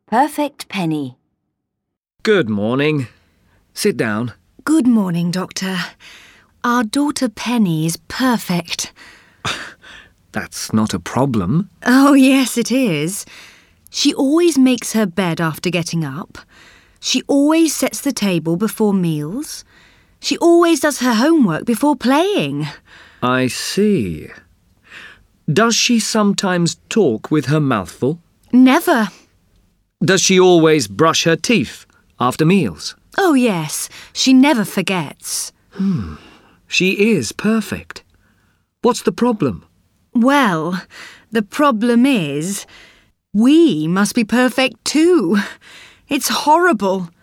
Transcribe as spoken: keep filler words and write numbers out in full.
Perfect Penny. Good morning. Sit down. Good morning, Doctor. Our daughter Penny is perfect. That's not a problem. Oh, yes, it is. She always makes her bed after getting up. She always sets the table before meals. She always does her homework before playing. I see. Does she sometimes talk with her mouth full? Never. Does she always brush her teeth after meals? Oh, yes. She never forgets. Hmm. She is perfect. What's the problem? Well, the problem is, we must be perfect too. It's horrible.